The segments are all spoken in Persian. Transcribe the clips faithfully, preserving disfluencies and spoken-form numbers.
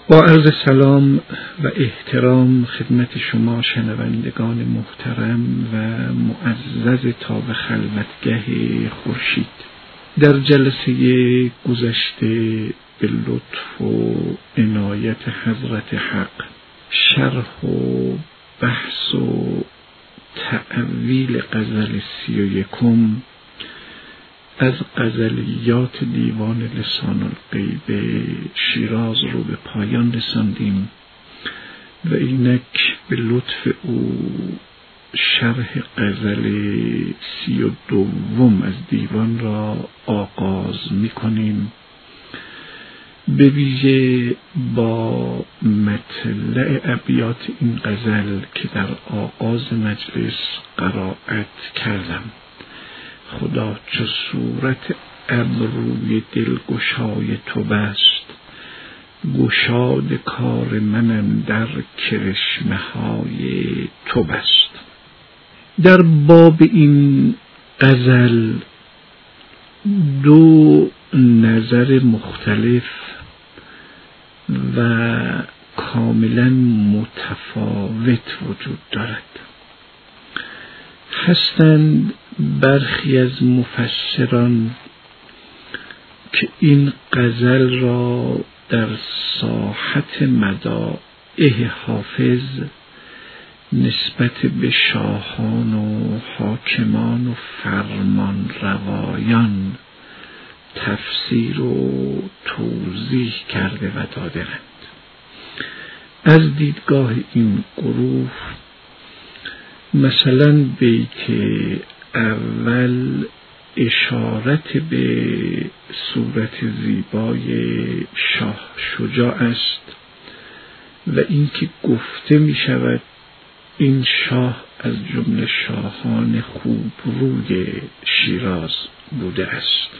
با عرض سلام و احترام خدمت شما شنوندگان محترم و معزز تا به خلوتگه خورشید، در جلسه گذشته به لطف و عنایت حضرت حق شرح و بحث و تأویل غزل سی و یکم از غزلیات دیوان لسان الغیب شیراز رو به پایان رساندیم و اینک به لطف او شرح غزل سی و دوم از دیوان را آغاز می‌کنیم، به ویژه با مطلع ابیات این غزل که در آغاز مجلس قرائت کردم. خدا چو صورت ابروی دلگشای تو بست، گشاد کار من اندر کرشمه های تو بست. در باب این غزل دو نظر مختلف و کاملا متفاوت وجود دارد. هستند برخی از مفسران که این غزل را در ساحت مدائح حافظ نسبت به شاهان و حاکمان و فرمان روایان تفسیر و توضیح کرده و داده‌اند. از دیدگاه این گروه مثلا بیت اول اشارت به صورت زیبای شاه شجاع است و اینکه گفته می شود این شاه از جمله شاهان خوب روی شیراز بوده است.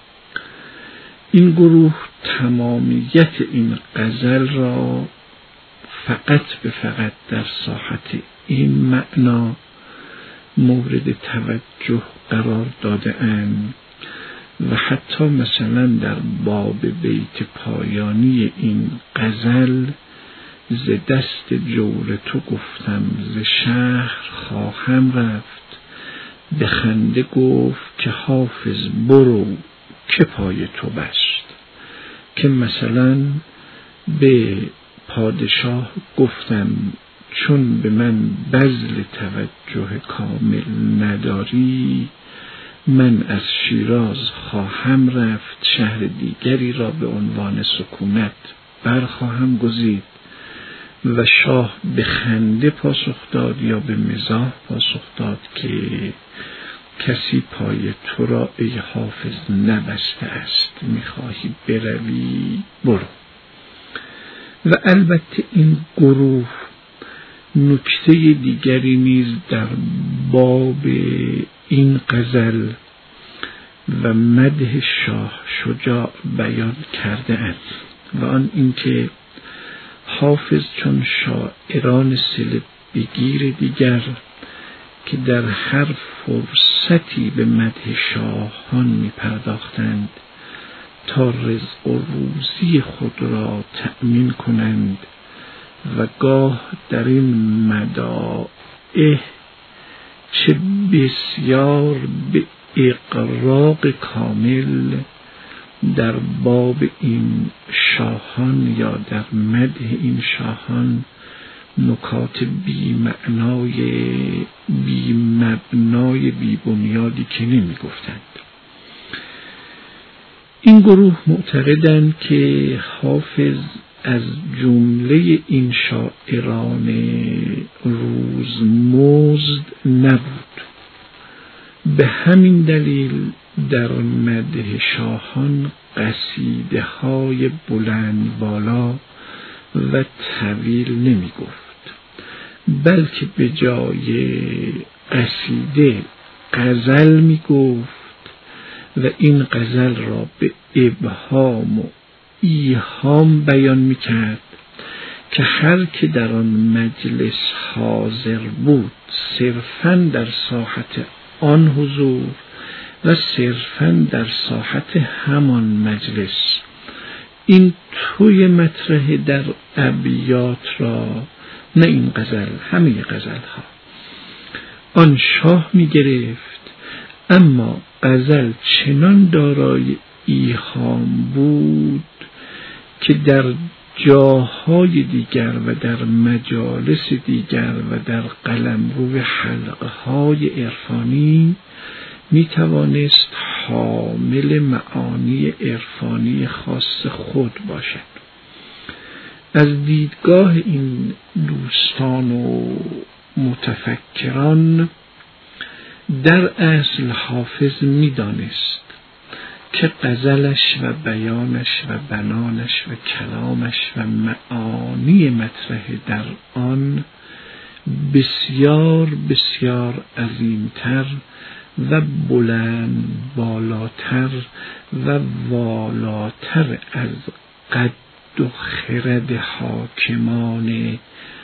این گروه تمامیت این غزل را فقط به فقط در ساحت این معنا مورد توجه قرار داده اند و حتی مثلا در باب بیت پایانی این غزل ز دست جور تو گفتم ز شهر خواهم رفت، به خنده گفت که حافظ برو که پای تو بست، که مثلا به پادشاه گفتم چون به من بذل توجه کامل نداری، من از شیراز خواهم رفت، شهر دیگری را به عنوان سکونت برخواهم گزید. و شاه به خنده پاسخ داد یا به مزاح پاسخ داد که کسی پای تو را ای حافظ نبسته است، میخواهی بروی برو. و البته این گروه نکته دیگری نیز در باب این غزل و مدح شاه شجاع بیان کرده اند و آن اینکه حافظ چون شاعران صله بگیر دیگر که در هر فرصتی به مدح شاهان می پرداختند تا رزق و روزی خود را تأمین کنند و گاه در این مدائح چه بسیار به اقراق کامل در باب این شاهان یا در مدح این شاهان نکات بی معنای بی مبنای بی بنیادی که نمی گفتند. این گروه معتقدند که حافظ از جمله این شاعران روزمزد نبود، به همین دلیل در مدح شاهان قصیده های بلند بالا و طویل نمی گفت، بلکه به جای قصیده غزل می گفت و این غزل را به ابهام و ایهام بیان می کرد که هر که در آن مجلس حاضر بود صرفاً در ساحت آن حضور و صرفاً در ساحت همان مجلس این توی مطرح در ابیات را، نه این غزل، همه غزل ها، آن شاه می گرفت، اما غزل چنان دارای ایهام بود که در جاهای دیگر و در مجالس دیگر و در قلمرو حلقه های عرفانی می توانست حامل معانی عرفانی خاص خود باشد. از دیدگاه این دوستان و متفکران در اصل حافظ می دانست که غزلش و بیانش و بنانش و کلامش و معانی مطرح در آن بسیار بسیار عظیمتر و بلند بالاتر و والاتر از قد و خرد حاکمان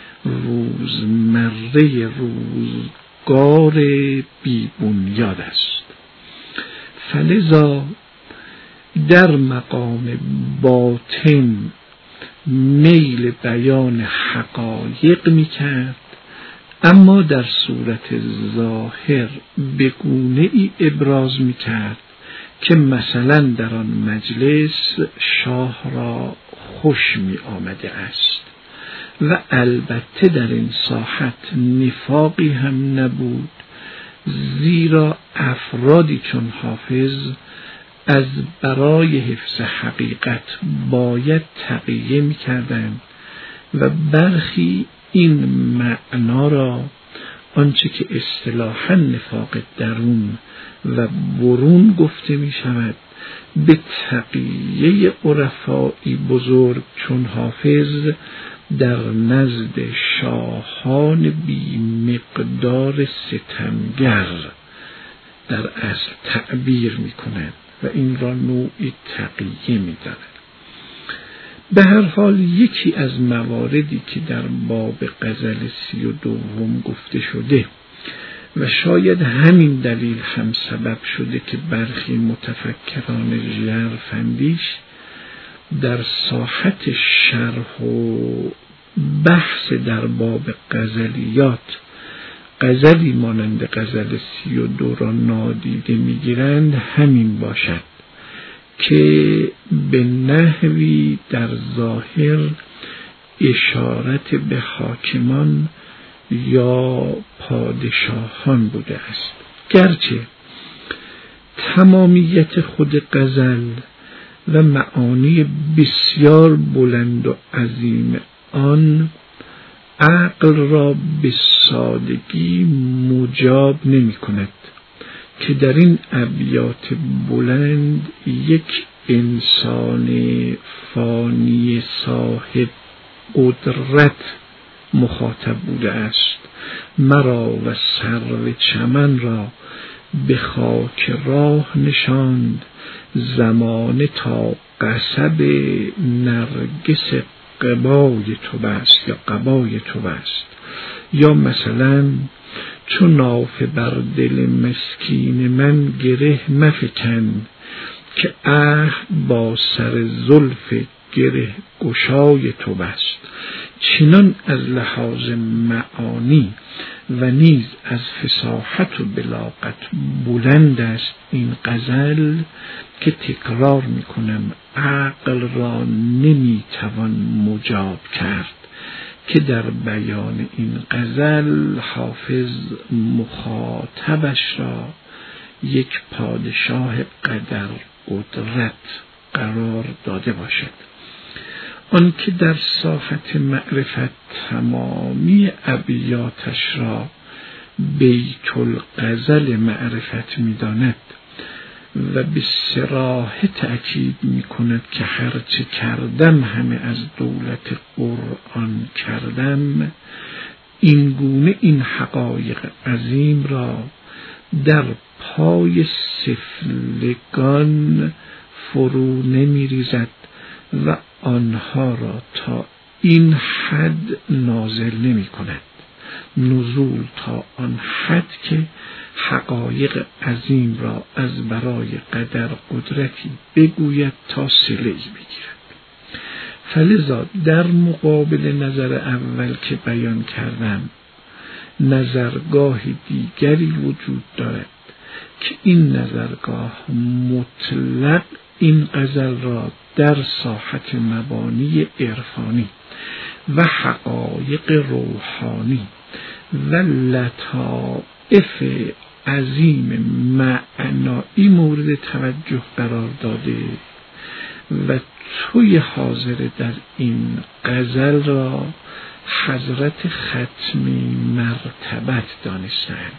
روزمره روزگار بی بنیاد است. فلذا در مقام باطن میل بیان حقایق می کرد، اما در صورت ظاهر به گونه ای ابراز می کرد که مثلا در آن مجلس شاه را خوش می آمده است و البته در این ساحت نفاقی هم نبود، زیرا افرادی چون حافظ از برای حفظ حقیقت باید تقیه می کردند و برخی این معنا را، آنچه که اصطلاحاً نفاق درون و برون گفته می شود، به تقیه عرفایی بزرگ چون حافظ در نزد شاهان بی مقدار ستمگر در اصل تعبیر می کنند و این را نوعی تقیه می دانند. به هر حال یکی از مواردی که در باب غزل سی و دوم گفته شده و شاید همین دلیل هم سبب شده که برخی متفکران ژرف‌اندیش در ساحت شرح و بحث در باب غزلیات غزلی مانند غزل سی و دو را نادیده میگیرند، همین باشد که به نحوی در ظاهر اشارت به حاکمان یا پادشاهان بوده است، گرچه تمامیت خود غزل و معانی بسیار بلند و عظیم آن عقل را به سادگی مجاب نمی کند که در این ابیات بلند یک انسان فانی صاحب قدرت مخاطب بوده است. مرا و سرو چمن را به خاک راه نشاند، زمانه تا قصب نرگس قبای تو بست یا قبای تو بست. یا مثلا چو نافه بر دل مسکین من گره مفکن، که عهد با سر زلف گره گشای تو بست. چنان از لحاظ معانی و نیز از فصاحت و بلاغت بلند است این غزل که تکرار میکنم عقل را نمیتوان مجاب کرد که در بیان این غزل حافظ مخاطبش را یک پادشاه قدر قدرت قرار داده باشد. آن که در ساحت معرفت تمامی ابیاتش را بیت الغزل معرفت می‌داند و به صراحت تأکید می‌کند که هرچه کردم همه از دولت قرآن کردم، این گونه این حقایق عظیم را در پای سفلگان فرو نمی‌ریزد و آنها را تا این حد نازل نمی کند، نزول تا آن حد که حقایق عظیم را از برای قدر قدرتی بگوید تا صله‌ای بگیرد. فلذا در مقابل نظر اول که بیان کردم نظرگاه دیگری وجود دارد که این نظرگاه مطلق این غزل را در ساحت مبانی عرفانی و حقایق روحانی و لطائف عظیم معنایی مورد توجه قرار داده و توی حاضر در این غزل را حضرت ختمی مرتبت دانستند.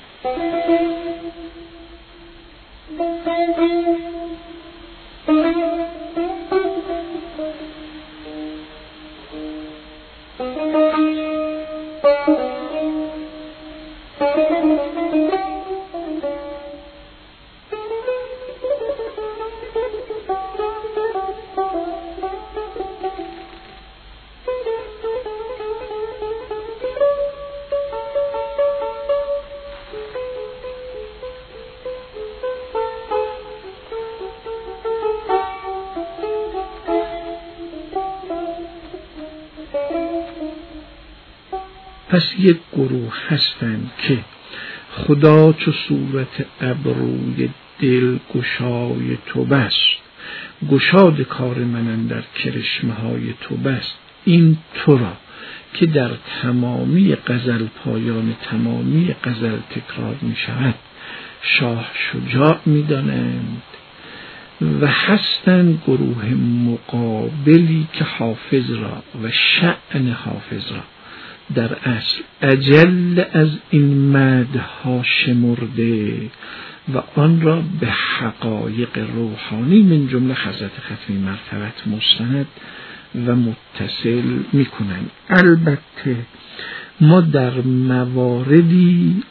پس یک گروه هستند که خدا چو صورت ابروی دل گشای تو بست، گشاد کار من اندر کرشمه های تو بست. این تو را که در تمامی غزل پایان تمامی غزل تکرار می شود شاه شجاع می دانند و هستند گروه مقابلی که حافظ را و شأن حافظ را در اصل اجل از این مدحها شمرده و آن را به حقایق روحانی من جمله حضرت ختمی مرتبت مستند و متصل می کنند. البته ما در مواردی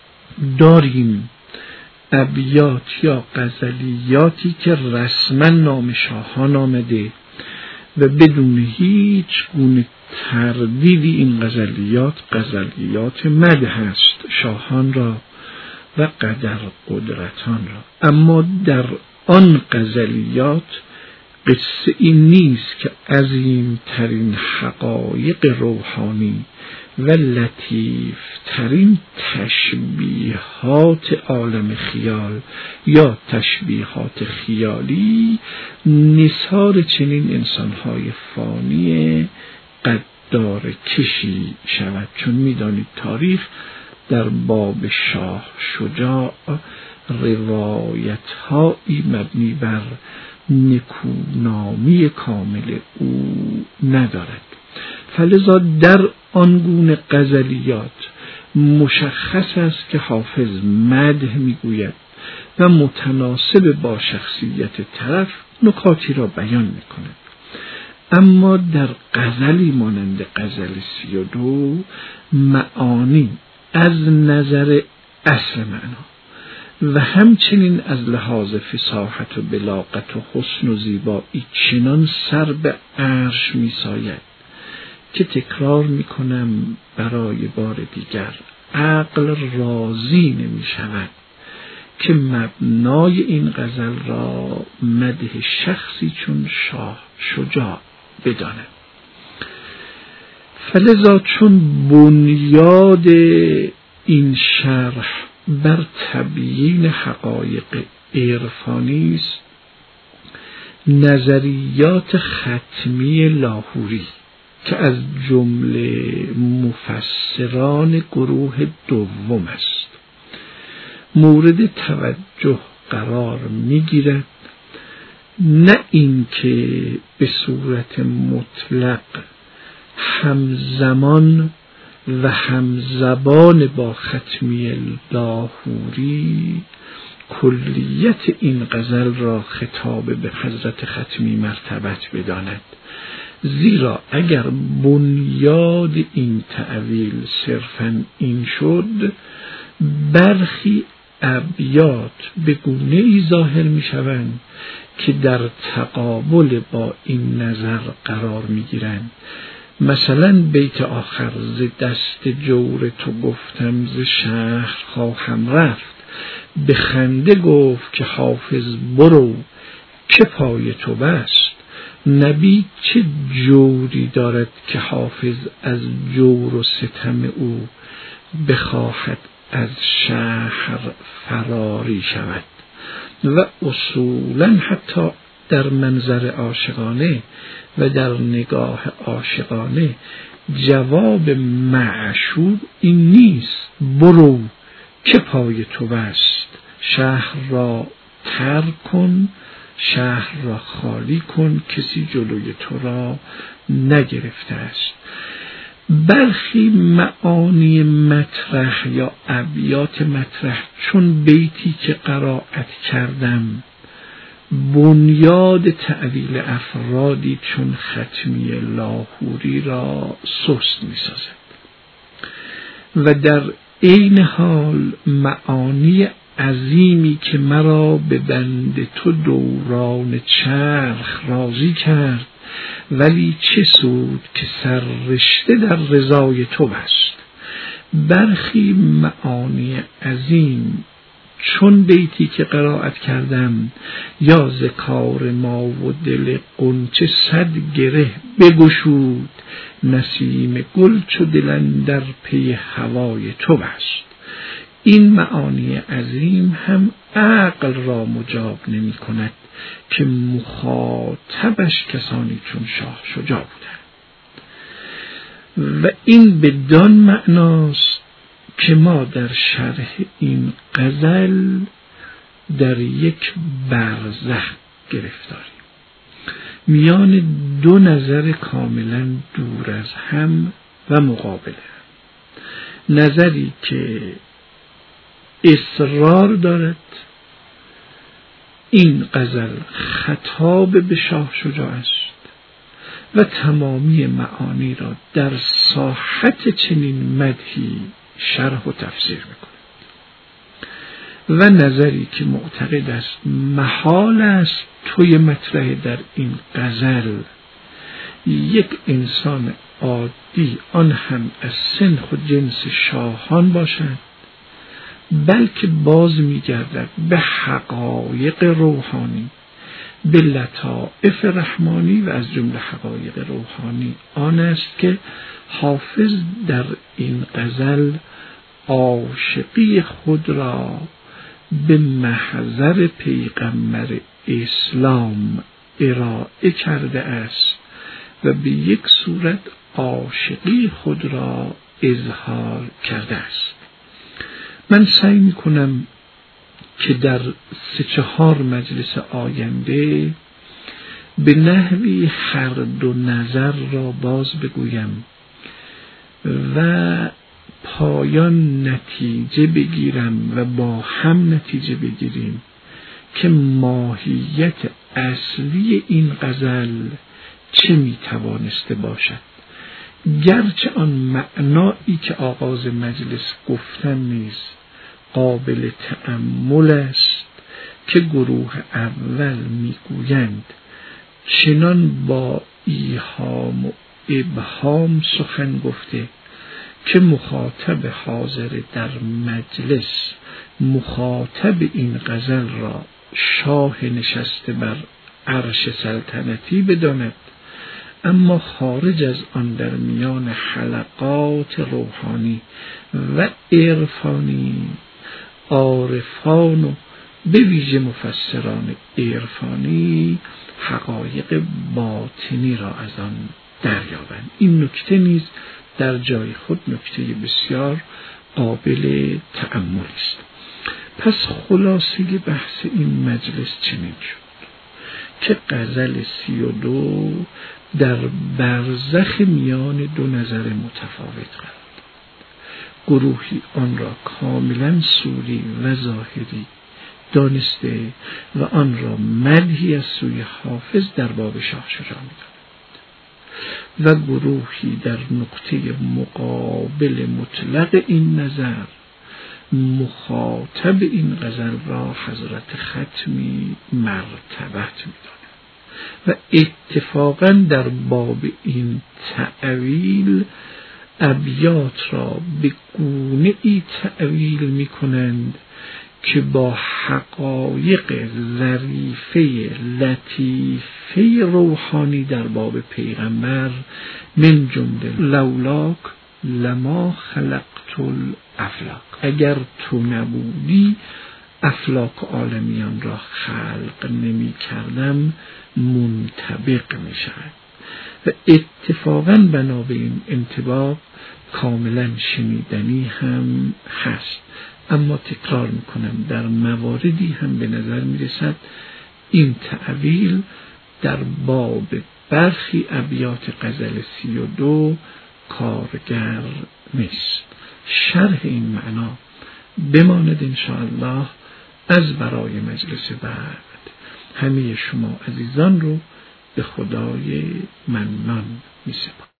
داریم ابیات یا غزلیاتی که رسما نام شاهان آمده و بدون هیچ گونه تردیدی این غزلیات غزلیات مدح است شاهان را و قدر قدرتان را. اما در آن غزلیات قصه این نیست که عظیم ترین حقایق روحانی و لطیف ترین تشبیهات عالم خیال یا تشبیهات خیالی نثار چنین انسانهای فانی قدار کشی شود، چون میدانید تاریخ در باب شاه شجاع روایت هایی مبنی بر نکونامی کامل او ندارد. فلذا در آنگونه غزلیات مشخص است که حافظ مدح میگوید و متناسب با شخصیت طرف نکاتی را بیان میکند. اما در غزلی مانند غزل سی و دو معانی از نظر اصل معنا و همچنین از لحاظ فصاحت و بلاغت و حسن و زیبایی چنان سر به عرش می ساید که تکرار می کنم برای بار دیگر عقل راضی نمی شود که مبنای این غزل را مدح شخصی چون شاه شجاع بداند. فلذا چون بنیاد این شرح بر تبیین حقایق عرفانی است، نظریات ختمی لاهوری که از جمله مفسران گروه دوم است مورد توجه قرار می‌گیرد، نه اینکه به صورت مطلق همزمان و همزبان با ختمی لاهوری کلیت این غزل را خطاب به حضرت ختمی مرتبت بداند، زیرا اگر بنیاد این تأویل صرفاً این شد برخی ابیات به گونه‌ای ظاهر می شوند که در تقابل با این نظر قرار می گیرند. مثلا بیت آخر ز دست جور تو گفتم ز شهر خواهم رفت، به خنده گفت که حافظ برو که پای تو بست، نبی چه جوری دارد که حافظ از جور و ستم او بخواهد از شهر فراری شود و اصولا حتی در منظر عاشقانه و در نگاه عاشقانه جواب معشوق این نیست برو که پای تو بست، شهر را ترک کن، شهر را خالی کن، کسی جلوی تو را نگرفته است. برخی معانی مطرح یا ابیات مطرح چون بیتی که قرائت کردم بنیاد تأویل افرادی چون ختمی لاهوری را سست می سازد و در عین حال معانی عظیمی که مرا به بند تو دوران چرخ راضی کرد ولی چه سود که سر رشته در رضای تو بست. برخی معانی عظیم چون بیتی که قرائت کردم یا ذکار ما و دل غنچه صد گره بگشود، نسیم گل چو دل در پی هوای تو بست. این معانی عظیم هم عقل را مجاب نمی کند که مخاطبش کسانی چون شاه شجاع بودند و این بدان معناست که ما در شرح این غزل در یک برزخ گرفتاریم، میان دو نظر کاملا دور از هم و مقابله. نظری که اصرار دارد این غزل خطاب به شاه شجاع است و تمامی معانی را در ساحت چنین مدحی شرح و تفسیر میکند و نظری که معتقد است محال است توی مطرح در این غزل یک انسان عادی آن هم از سنخ و جنس شاهان باشد، بلکه باز میگردد به حقایق روحانی، به لطائف رحمانی و از جمله حقایق روحانی آن است که حافظ در این غزل عاشقی خود را به محضر پیغمبر اسلام ارائه کرده است و به یک صورت عاشقی خود را اظهار کرده است. من سعی می کنم که در سه چهار مجلس آینده به نحوی هر دو نظر را باز بگویم و پایان نتیجه بگیرم و با هم نتیجه بگیریم که ماهیت اصلی این غزل چه می توانسته باشد، گرچه آن معنایی که آغاز مجلس گفتن نیز قابل تأمل است که گروه اول میگویند چنان با ایهام و ابهام سخن گفته که مخاطب حاضر در مجلس مخاطب این غزل را شاه نشسته بر عرش سلطنتی بداند، اما خارج از آن در میان حلقات روحانی و عرفانی عارفان و به ویژه مفسران عرفانی حقایق باطنی را از آن دریابند. این نکته نیز در جای خود نکته بسیار قابل تأمل است. پس خلاصه بحث این مجلس چنین شد که غزل سی و دو در برزخ میان دو نظر متفاوت قرار داد. گروهی آن را کاملا صوری و ظاهری دانسته و آن را مدحی از سوی حافظ در باب شاه شجاع می‌دانند و گروهی در نقطه مقابل مطلق این نظر مخاطب این غزل را حضرت ختمی مرتبت می‌دانند و اتفاقا در باب این تأویل ابیات را به گونه ای تأویل می کنند که با حقایق ظریفه لطیفه روحانی در باب پیغمبر، من جمله لولاک لما خلقت الافلاک، اگر تو نبودی افلاک عالمیان را خلق نمی کردم، منطبق می شود. و اتفاقاً بنا به این انطباق کاملا شنیدنی هم هست. اما تکرار میکنم در مواردی هم به نظر میرسد این تعویل در باب برخی ابیات غزل سی و دو کارگر نیست. شرح این معنا بماند انشاءالله از برای مجلس بعد. همه شما عزیزان رو به خدای منان می سپارم.